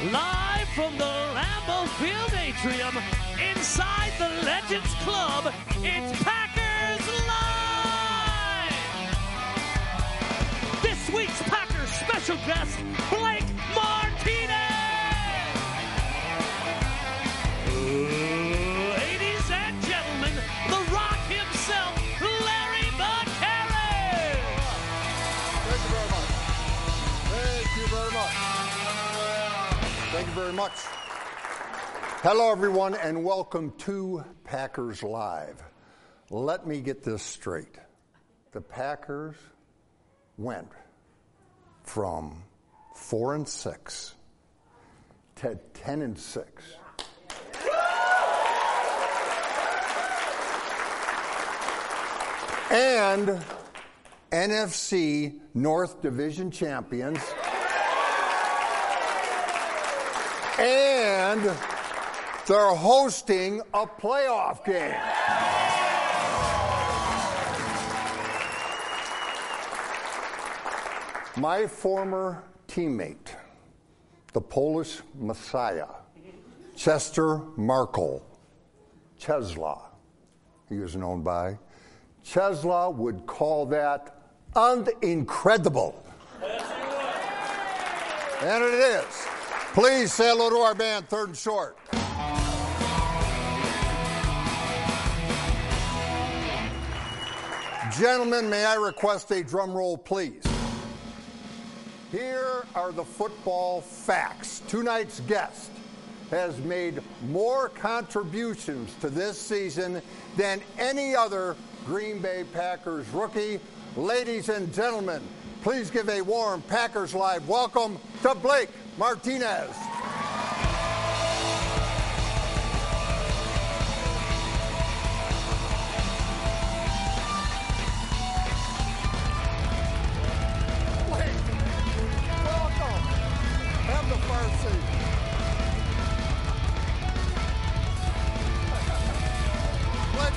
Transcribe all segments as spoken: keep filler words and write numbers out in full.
Live from the Lambeau Field Atrium, inside the Legends Club, it's Packers Live! This week's Packers special guest, Blake Martinez! Ladies and gentlemen, the Rock himself, Larry McCarron! Thank you very much. Thank you very much. Thank you very much. Hello, everyone, and welcome to Packers Live. Let me get this straight. The Packers went from four and six to ten and six. And N F C North Division champions. And they're hosting a playoff game. My former teammate, the Polish Messiah, Chester Markle, Czesla, he was known by, Czesla would call that unincredible. And it is. Please say hello to our band, Third and Short. Gentlemen, may I request a drum roll, please? Here are the football facts. Tonight's guest has made more contributions to this season than any other Green Bay Packers rookie. Ladies and gentlemen, please give a warm Packers Live welcome to Blake Martinez. Blake, welcome. Have the far seat. Blake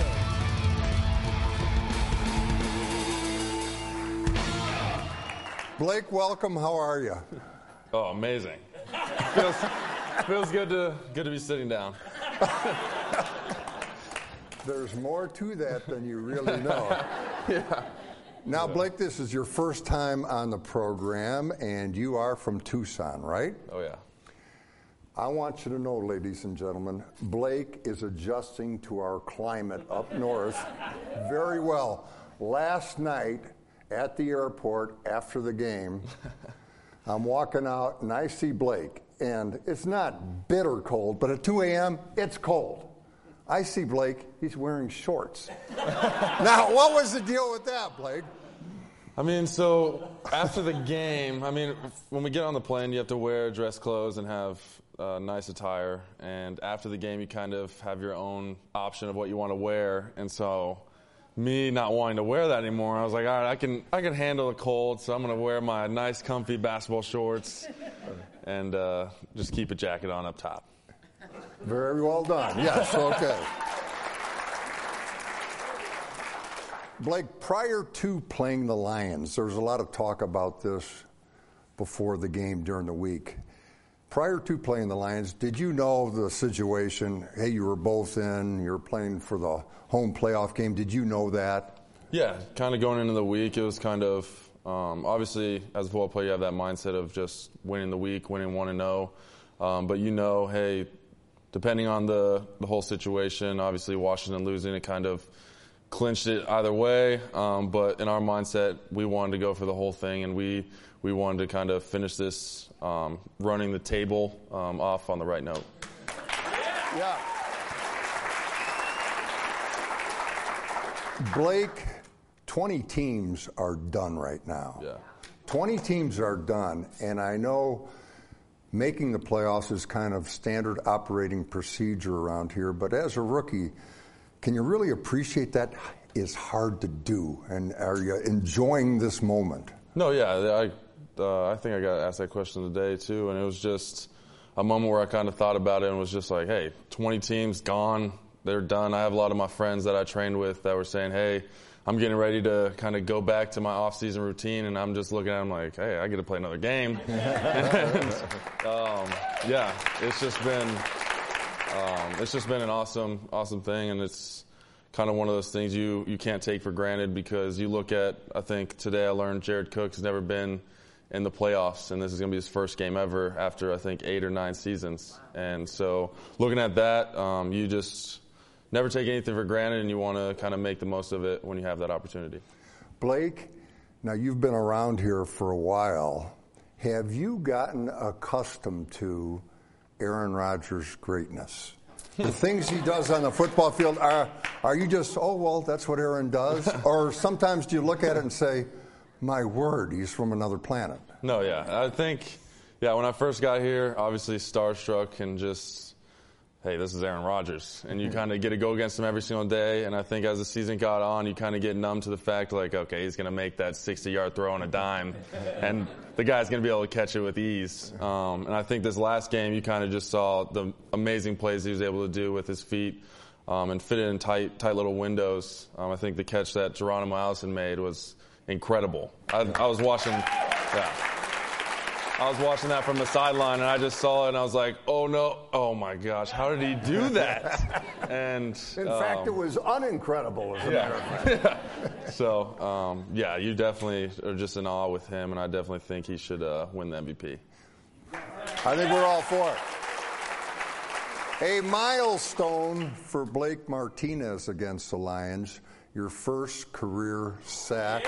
Martinez. Blake, welcome. How are you? Oh, amazing. feels feels good to good to be sitting down. There's more to that than you really know. Yeah. Now, Blake, this is your first time on the program, and you are from Tucson, right? Oh, yeah. I want you to know, ladies and gentlemen, Blake is adjusting to our climate up north very well. Last night at the airport after the game, I'm walking out and I see Blake, and it's not bitter cold, but at two a.m., it's cold. I see Blake, he's wearing shorts. Now, what was the deal with that, Blake? I mean, so after the game, I mean, when we get on the plane, you have to wear dress clothes and have uh, nice attire. And after the game, you kind of have your own option of what you want to wear. And so me not wanting to wear that anymore, I was like, all right, I can I can handle the cold, so I'm going to wear my nice, comfy basketball shorts and uh, just keep a jacket on up top. Very well done. Yes, okay. Blake, prior to playing the Lions, there was a lot of talk about this before the game during the week. Prior to playing the Lions, did you know the situation? Hey, you were both in, you're playing for the home playoff game. Did you know that? Yeah, kind of going into the week, it was kind of, um, obviously, as a football player, you have that mindset of just winning the week, winning one and oh. Um, but you know, hey, depending on the, the whole situation, obviously Washington losing, it kind of clinched it either way. Um, but in our mindset, we wanted to go for the whole thing, and we, we wanted to kind of finish this um, running the table um, off on the right note. Yeah. Blake, twenty teams are done right now. Yeah. twenty teams are done, and I know making the playoffs is kind of standard operating procedure around here, but as a rookie, can you really appreciate that is hard to do, and are you enjoying this moment? No, yeah, I, uh, I think I got asked that question today too, and it was just a moment where I kind of thought about it and was just like, hey, twenty teams gone, they're done. I have a lot of my friends that I trained with that were saying, hey, I'm getting ready to kind of go back to my off-season routine, and I'm just looking at him like, hey, I get to play another game. and, um, yeah, it's just been um, it's just been an awesome, awesome thing, and it's kind of one of those things you, you can't take for granted because you look at, I think today I learned Jared Cook has never been in the playoffs, and this is going to be his first game ever after, I think, eight or nine seasons. And so looking at that, um, you just never take anything for granted, and you want to kind of make the most of it when you have that opportunity. Blake, now you've been around here for a while. Have you gotten accustomed to Aaron Rodgers' greatness? The things he does on the football field, are are you just, oh, well, that's what Aaron does? Or sometimes do you look at it and say, my word, he's from another planet? No, yeah. I think, yeah, when I first got here, obviously starstruck and just, hey, this is Aaron Rodgers. And you kind of get to go against him every single day. And I think as the season got on, you kind of get numb to the fact, like, okay, he's going to make that sixty-yard throw on a dime. And the guy's going to be able to catch it with ease. Um, and I think this last game, you kind of just saw the amazing plays he was able to do with his feet um, and fit it in tight, tight little windows. Um, I think the catch that Geronimo Allison made was incredible. I, I was watching, yeah. I was watching that from the sideline, and I just saw it, and I was like, oh, no, oh, my gosh, how did he do that? And In um, fact, it was unincredible, as a yeah. matter of fact. So, um, yeah, you definitely are just in awe with him, and I definitely think he should uh, win the M V P. I think we're all for it. A milestone for Blake Martinez against the Lions, your first career sack.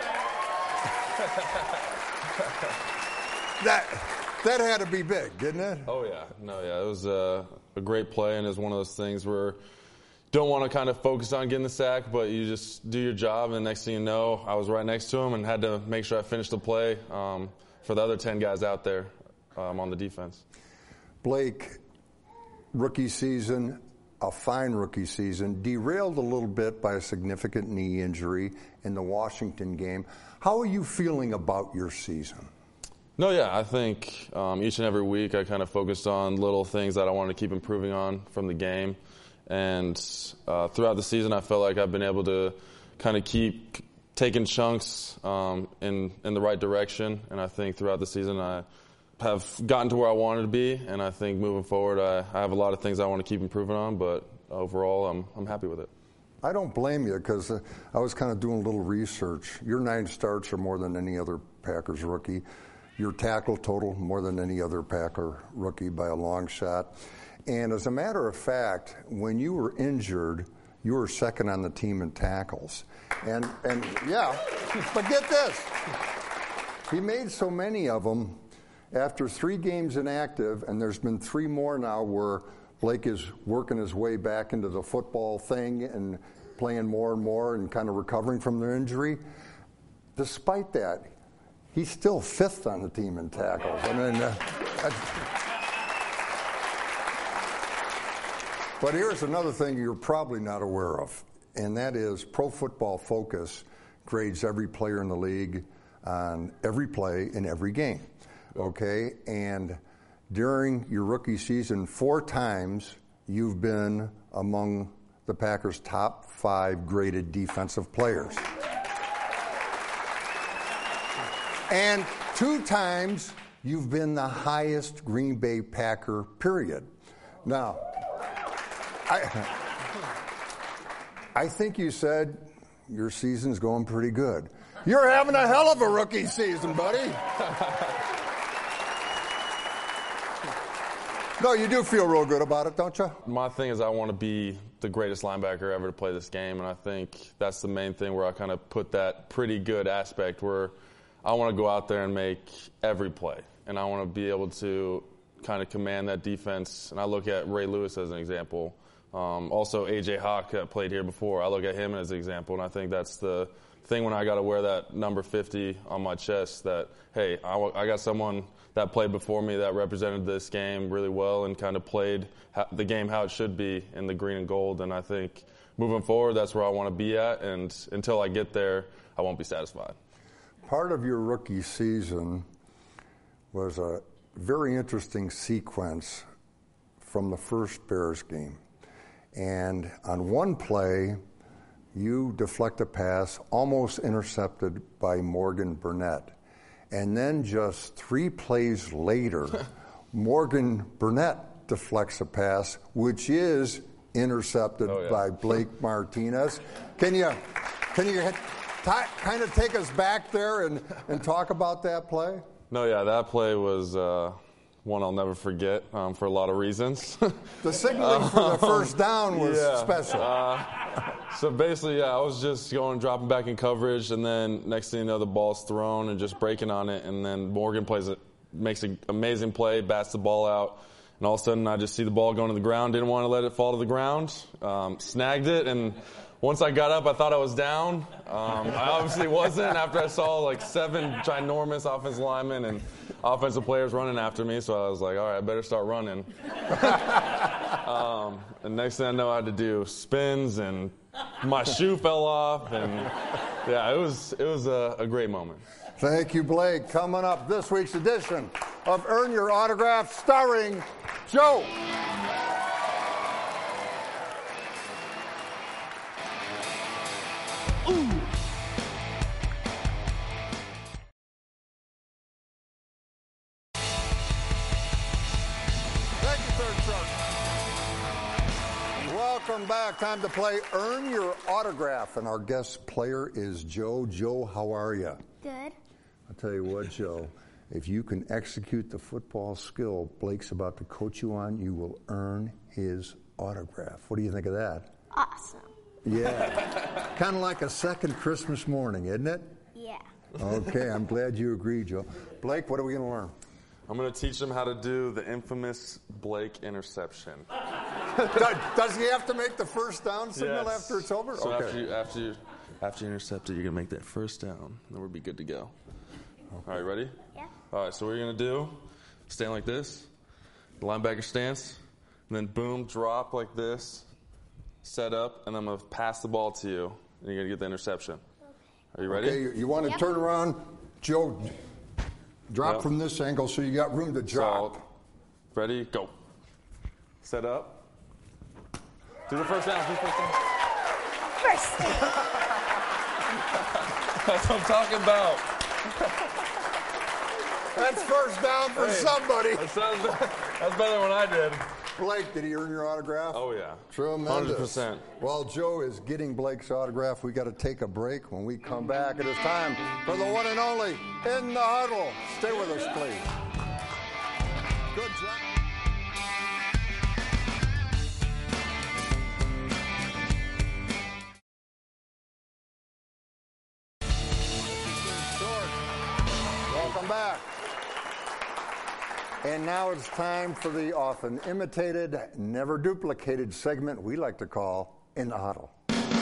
That that had to be big, didn't it? Oh, yeah. No, yeah. It was a, a great play, and it's one of those things where don't want to kind of focus on getting the sack, but you just do your job, and the next thing you know, I was right next to him and had to make sure I finished the play um, for the other ten guys out there um, on the defense. Blake, rookie season, a fine rookie season, derailed a little bit by a significant knee injury in the Washington game. How are you feeling about your season? No, yeah, I think um, each and every week I kind of focused on little things that I wanted to keep improving on from the game. And uh, throughout the season, I felt like I've been able to kind of keep taking chunks um, in, in the right direction. And I think throughout the season I have gotten to where I wanted to be. And I think moving forward, I, I have a lot of things I want to keep improving on. But overall, I'm, I'm happy with it. I don't blame you because uh, I was kind of doing a little research. Your nine starts are more than any other Packers rookie. Your tackle total more than any other Packer rookie by a long shot. And as a matter of fact, when you were injured, you were second on the team in tackles. And, and yeah, but get this. He made so many of them after three games inactive, and there's been three more now where Blake is working his way back into the football thing and playing more and more and kind of recovering from their injury. Despite that, he's still fifth on the team in tackles. I mean, uh, but here's another thing you're probably not aware of, and that is Pro Football Focus grades every player in the league on every play in every game. Okay? And during your rookie season, four times you've been among the Packers' top five graded defensive players. And two times you've been the highest Green Bay Packer, period. Now, I, I think you said your season's going pretty good. You're having a hell of a rookie season, buddy. No, you do feel real good about it, don't you? My thing is I want to be the greatest linebacker ever to play this game, and I think that's the main thing where I kind of put that pretty good aspect where I want to go out there and make every play, and I want to be able to kind of command that defense. And I look at Ray Lewis as an example. Um, also, A J Hawk that played here before, I look at him as an example, and I think that's the thing when I got to wear that number fifty on my chest that, hey, I, I got someone that played before me that represented this game really well and kind of played the game how it should be in the green and gold. And I think moving forward, that's where I want to be at, and until I get there, I won't be satisfied. Part of your rookie season was a very interesting sequence from the first Bears game. And on one play, you deflect a pass almost intercepted by Morgan Burnett. And then just three plays later, Morgan Burnett deflects a pass, which is intercepted oh, yeah. by Blake Martinez. Can you, can you t- kind of take us back there and, and talk about that play? No, yeah, that play was uh, one I'll never forget um, for a lot of reasons. The signaling for the first down was yeah. special. Uh, so basically, yeah, I was just going, dropping back in coverage, and then next thing you know, the ball's thrown and just breaking on it, and then Morgan plays it, makes an amazing play, bats the ball out, and all of a sudden I just see the ball going to the ground, didn't want to let it fall to the ground, um, snagged it, and once I got up, I thought I was down. Um, I obviously wasn't after I saw like seven ginormous offensive linemen and offensive players running after me, so I was like, all right, I better start running. um, and next thing I know, I had to do spins, and my shoe fell off, and yeah, it was it was a, a great moment. Thank you, Blake. Coming up, this week's edition of Earn Your Autograph, starring Joe. Ooh. Thank you, Third Truck. Welcome back. Time to play Earn Your Autograph. And our guest player is Joe. Joe, how are you? Good. I'll tell you what, Joe. If you can execute the football skill Blake's about to coach you on, you will earn his autograph. What do you think of that? Awesome. Yeah. Kind of like a second Christmas morning, isn't it? Yeah. Okay, I'm glad you agree, Joe. Blake, what are we going to learn? I'm going to teach them how to do the infamous Blake interception. does, does he have to make the first down signal Yes. after it's over? So okay. after you, after you, after you intercept it, you're going to make that first down. Then we'll be good to go. All right, ready? Yeah. All right, so what you're going to do, stand like this, linebacker stance, and then boom, drop like this, set up, and I'm going to pass the ball to you, and you're going to get the interception. Are you ready? Okay, you, you want to Yep. turn around, Joe, drop Yep. from this angle so you got room to drop. So, ready? Go. Set up. Do the first down. Do the first down. First. That's what I'm talking about. That's first down for Hey, somebody. That sounds, that's better than what I did. Blake, did he earn your autograph? Oh, yeah. Tremendous. one hundred percent. While Joe is getting Blake's autograph, we got to take a break. When we come back, it is time for the one and only In the Huddle. Stay with us, please. Good job. Welcome back. And now it's time for the often imitated, never duplicated segment we like to call In the Huddle.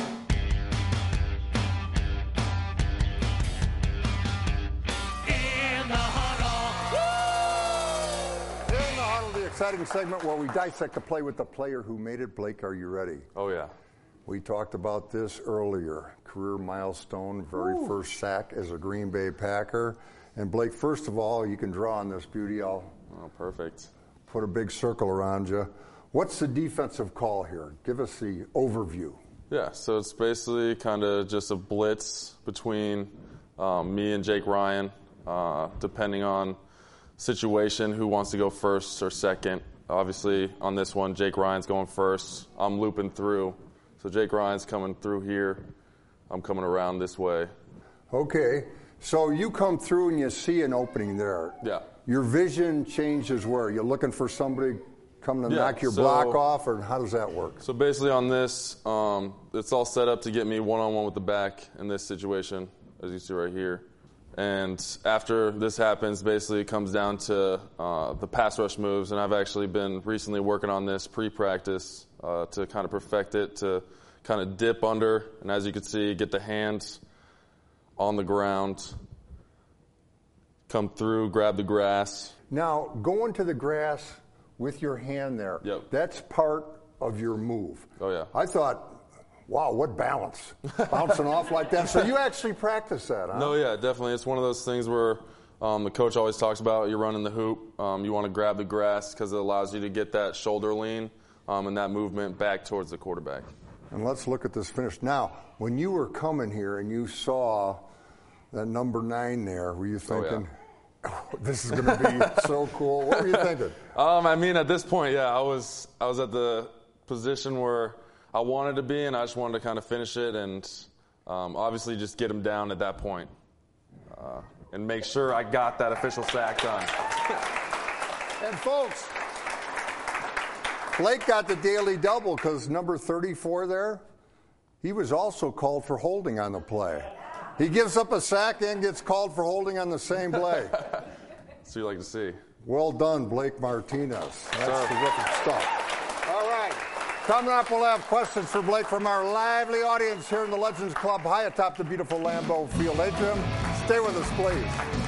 In the huddle. In the Huddle, the exciting segment where we dissect the play with the player who made it. Blake, are you ready? Oh, yeah. We talked about this earlier. Career milestone, very Ooh. first sack as a Green Bay Packer. And Blake, first of all, you can draw on this beauty. I'll Oh, perfect. put a big circle around you. What's the defensive call here? Give us the overview. Yeah, so it's basically kind of just a blitz between um, me and Jake Ryan, uh, depending on situation, who wants to go first or second. Obviously, on this one, Jake Ryan's going first. I'm looping through. So Jake Ryan's coming through here. I'm coming around this way. Okay, so you come through and you see an opening there. Yeah. Your vision changes where? You're looking for somebody coming to Yeah, knock your so- block off, or how does that work? So basically on this, um, it's all set up to get me one-on-one with the back in this situation, as you see right here. And after this happens, basically it comes down to uh, the pass rush moves, and I've actually been recently working on this pre-practice uh, to kind of perfect it, to kind of dip under, and as you can see, get the hands on the ground, come through, grab the grass. Now, going to the grass with your hand there, Yep. that's part of your move. Oh, yeah. I thought, wow, what balance. Bouncing off like that. So you actually practice that, huh? No, yeah, definitely. It's one of those things where um, the coach always talks about you're running the hoop. Um, you want to grab the grass because it allows you to get that shoulder lean um, and that movement back towards the quarterback. And let's look at this finish. Now, when you were coming here and you saw that number nine there, were you thinking, oh, yeah. oh, this is going to be so cool? What were you thinking? Um, I mean, at this point, yeah, I was I was at the position where I wanted to be, and I just wanted to kind of finish it and um, obviously just get him down at that point uh, and make sure I got that official sack done. And folks, Blake got the daily double because number thirty-four there, he was also called for holding on the play. He gives up a sack and gets called for holding on the same play. So you like to see. Well done, Blake Martinez. That's Sir. terrific stuff. All right. Coming up, we'll have questions for Blake from our lively audience here in the Legends Club high atop the beautiful Lambeau Field Atrium. Stay with us, please.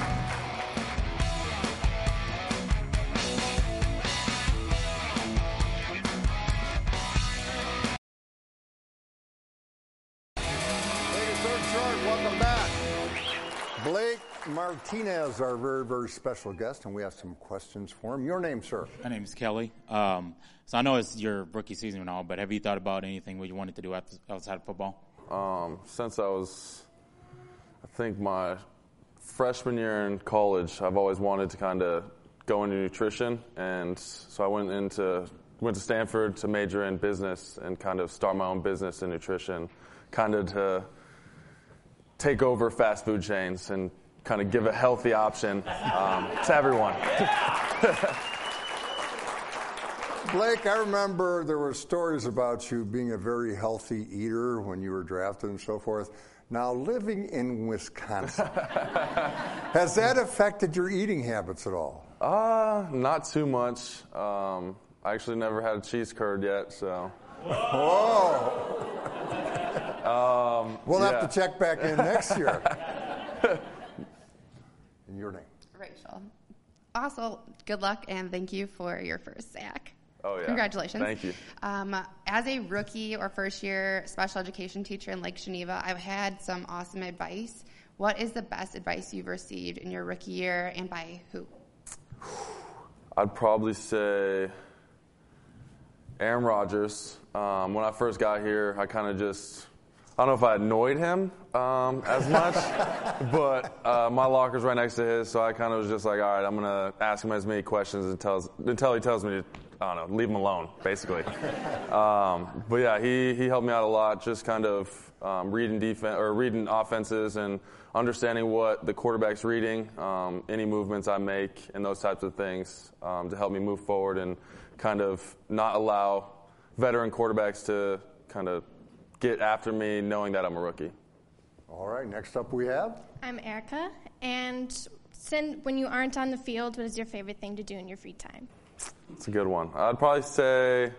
Blake Martinez, our very, very special guest, and we have some questions for him. Your name, sir? My name is Kelly. Um, so I know it's your rookie season and all, but have you thought about anything what you wanted to do outside of football? Um, since I was, I think, my freshman year in college, I've always wanted to kind of go into nutrition, and so I went into went to Stanford to major in business and kind of start my own business in nutrition, kind of to take over fast food chains and kind of give a healthy option um, to everyone. Blake, I remember there were stories about you being a very healthy eater when you were drafted and so forth. Now, living in Wisconsin, has that affected your eating habits at all? Uh, not too much. Um, I actually never had a cheese curd yet, so. Whoa! Um, we'll yeah. have to check back in next year. And your name? Rachel. Also, good luck and thank you for your first sack. Oh, yeah. Congratulations. Thank you. Um, as a rookie or first-year special education teacher in Lake Geneva, I've had some awesome advice. What is the best advice you've received in your rookie year, and by who? I'd probably say Aaron Rodgers. Um, when I first got here, I kind of just, I don't know if I annoyed him um, as much, but uh, my locker's right next to his, so I kind of was just like, all right, I'm going to ask him as many questions until, until he tells me to, I don't know, leave him alone, basically. um, but yeah, he, he helped me out a lot, just kind of um, reading defense or reading offenses and understanding what the quarterback's reading, um, any movements I make, and those types of things um, to help me move forward and kind of not allow veteran quarterbacks to kind of get after me knowing that I'm a rookie. All right, next up we have? I'm Erica, and since when you aren't on the field, what is your favorite thing to do in your free time? It's a good one. I'd probably say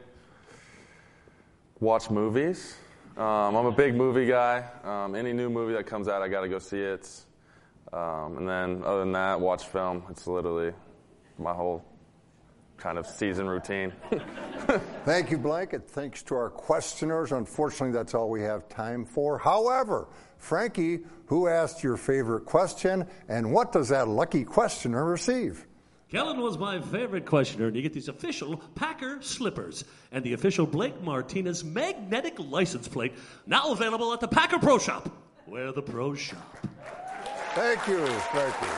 watch movies. Um, I'm a big movie guy. Um, any new movie that comes out, I got to go see it. Um, and then other than that, watch film. It's literally my whole kind of season routine. Thank you, Blake, and thanks to our questioners. Unfortunately, that's all we have time for. However, Frankie, who asked your favorite question, and what does that lucky questioner receive? Kellen was my favorite questioner, and you get these official Packer slippers and the official Blake Martinez magnetic license plate, now available at the Packer Pro Shop, where the pros shop. Thank you, thank you.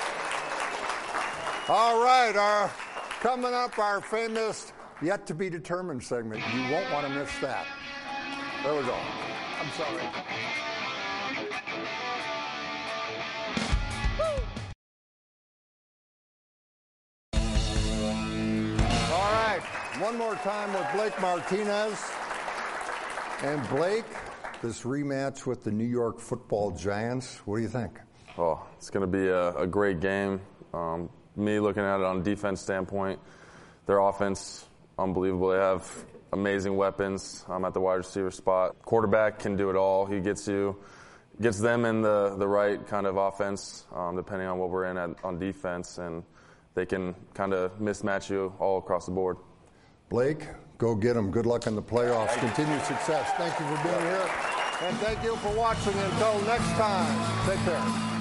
All right, our, coming up, our famous yet-to-be-determined segment. You won't want to miss that. There we go. I'm sorry. One more time with Blake Martinez. And Blake, this rematch with the New York Football Giants, what do you think? Oh, it's going to be a, a great game. Um, me looking at it on a defense standpoint, their offense, unbelievable. They have amazing weapons um, at the wide receiver spot. Quarterback can do it all. He gets you, gets them in the, the right kind of offense, um, depending on what we're in at, on defense, and they can kind of mismatch you all across the board. Blake, go get them. Good luck in the playoffs. Continued success. Thank you for being here. And thank you for watching. Until next time, take care.